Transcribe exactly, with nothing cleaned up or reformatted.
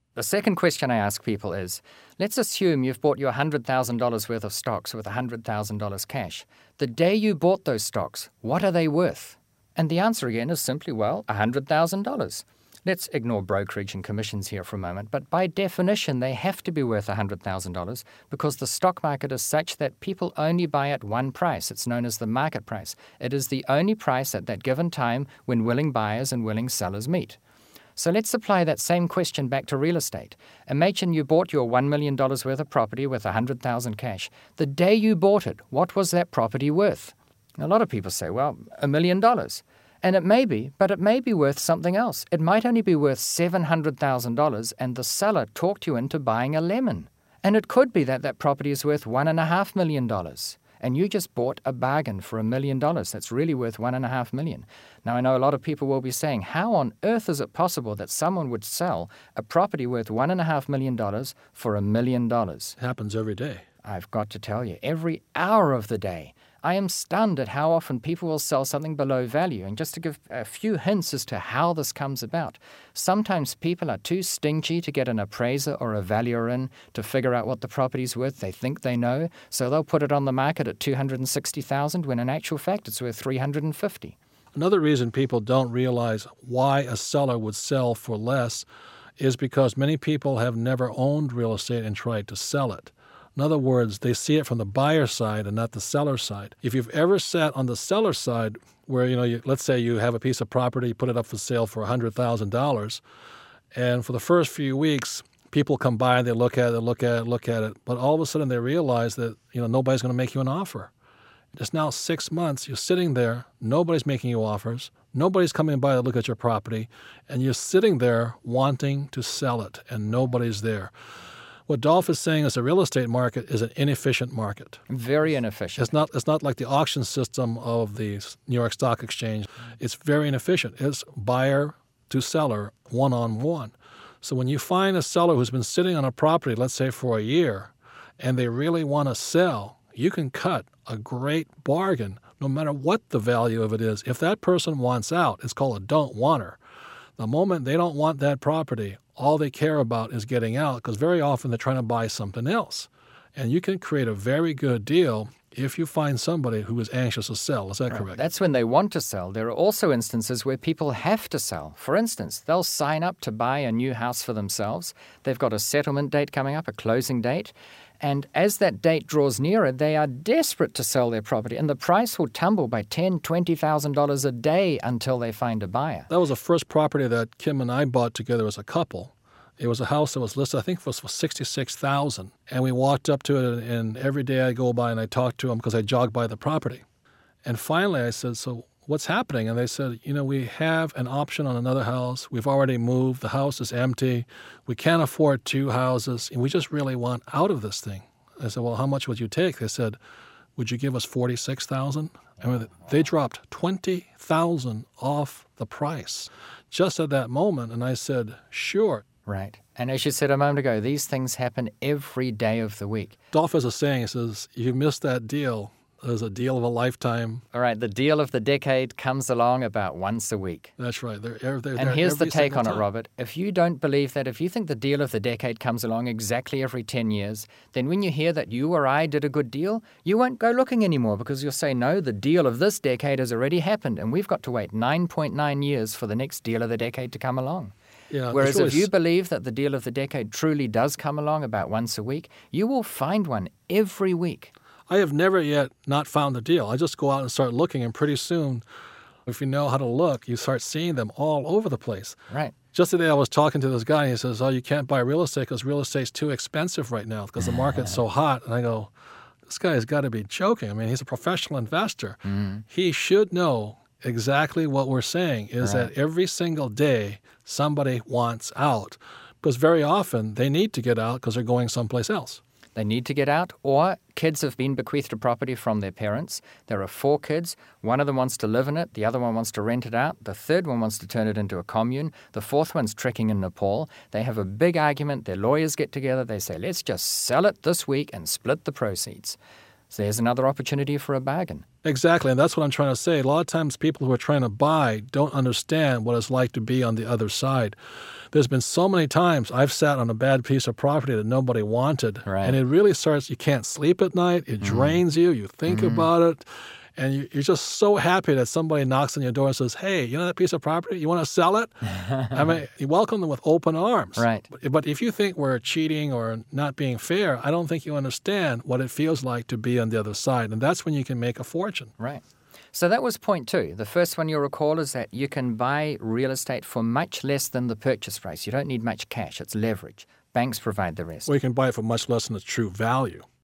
The second question I ask people is, let's assume you've bought your one hundred thousand dollars worth of stocks with one hundred thousand dollars cash. The day you bought those stocks, what are they worth? And the answer again is simply, well, one hundred thousand dollars. Let's ignore brokerage and commissions here for a moment, but by definition, they have to be worth one hundred thousand dollars because the stock market is such that people only buy at one price. It's known as the market price. It is the only price at that given time when willing buyers and willing sellers meet. So let's apply that same question back to real estate. Imagine you bought your one million dollars worth of property with one hundred thousand dollars cash. The day you bought it, what was that property worth? A lot of people say, well, a million dollars. And it may be, but it may be worth something else. It might only be worth seven hundred thousand dollars and the seller talked you into buying a lemon. And it could be that that property is worth one point five million dollars. And you just bought a bargain for a million dollars that's really worth one and a half million. Now, I know a lot of people will be saying, how on earth is it possible that someone would sell a property worth one and a half million dollars for a million dollars? It happens every day. I've got to tell you, every hour of the day. I am stunned at how often people will sell something below value. And just to give a few hints as to how this comes about, sometimes people are too stingy to get an appraiser or a valuer in to figure out what the property's worth. They think they know, so they'll put it on the market at two hundred sixty thousand dollars when in actual fact it's worth three hundred fifty thousand dollars. Another reason people don't realize why a seller would sell for less is because many people have never owned real estate and tried to sell it. In other words, they see it from the buyer side and not the seller side. If you've ever sat on the seller side where, you know, you, let's say you have a piece of property, you put it up for sale for one hundred thousand dollars, and for the first few weeks, people come by, they look at it, look at it, look at it, but all of a sudden they realize that, you know, nobody's going to make you an offer. It's now six months, you're sitting there, nobody's making you offers, nobody's coming by to look at your property, and you're sitting there wanting to sell it, and nobody's there. What Dolph is saying is the real estate market is an inefficient market. Very inefficient. It's not, it's not like the auction system of the New York Stock Exchange. It's very inefficient. It's buyer to seller, one-on-one. So when you find a seller who's been sitting on a property, let's say for a year, and they really want to sell, you can cut a great bargain no matter what the value of it is. If that person wants out, it's called a don't wanter. The moment they don't want that property, all they care about is getting out because very often they're trying to buy something else. And you can create a very good deal if you find somebody who is anxious to sell. Is that Right. correct? That's when they want to sell. There are also instances where people have to sell. For instance, they'll sign up to buy a new house for themselves. They've got a settlement date coming up, a closing date. And as that date draws nearer, they are desperate to sell their property. And the price will tumble by ten thousand dollars, twenty thousand dollars a day until they find a buyer. That was the first property that Kim and I bought together as a couple. It was a house that was listed, I think it was for sixty-six thousand dollars. And we walked up to it, and every day I go by and I talk to them because I jog by the property. And finally I said, so what's happening? And they said, you know, we have an option on another house. We've already moved. The house is empty. We can't afford two houses, and we just really want out of this thing. I said, well, how much would you take? They said, would you give us forty-six thousand dollars? I mean, they dropped twenty thousand dollars off the price just at that moment. And I said, sure. Right. And as you said a moment ago, these things happen every day of the week. Dolph has a saying, he says, if you miss that deal, there's a deal of a lifetime. All right, the deal of the decade comes along about once a week. That's right. They're, they're, they're And here's the every take single on it, time. Robert. If you don't believe that, if you think the deal of the decade comes along exactly every ten years, then when you hear that you or I did a good deal, you won't go looking anymore because you'll say, no, the deal of this decade has already happened, and we've got to wait nine point nine years for the next deal of the decade to come along. Yeah, Whereas it's really if you believe that the deal of the decade truly does come along about once a week, you will find one every week. I have never yet not found a deal. I just go out and start looking, and pretty soon, if you know how to look, you start seeing them all over the place. Right. Just today I was talking to this guy, and he says, oh, you can't buy real estate because real estate's too expensive right now because the market's so hot. And I go, this guy has got to be joking. I mean, he's a professional investor. Mm-hmm. He should know exactly what we're saying is Right. that every single day somebody wants out because very often they need to get out because they're going someplace else. They need to get out, or kids have been bequeathed a property from their parents. There are four kids. One of them wants to live in it. The other one wants to rent it out. The third one wants to turn it into a commune. The fourth one's trekking in Nepal. They have a big argument. Their lawyers get together. They say, let's just sell it this week and split the proceeds. So there's another opportunity for a bargain. Exactly, and that's what I'm trying to say. A lot of times people who are trying to buy don't understand what it's like to be on the other side. There's been so many times I've sat on a bad piece of property that nobody wanted, Right. and it really starts, you can't sleep at night, it drains you, you think about it, and you, you're just so happy that somebody knocks on your door and says, hey, you know that piece of property? You want to sell it? I mean, you welcome them with open arms. Right. But, but if you think we're cheating or not being fair, I don't think you understand what it feels like to be on the other side, and that's when you can make a fortune. Right. So that was point two. The first one you'll recall is that you can buy real estate for much less than the purchase price. You don't need much cash. It's leverage. Banks provide the rest. Or you can buy it for much less than its true value.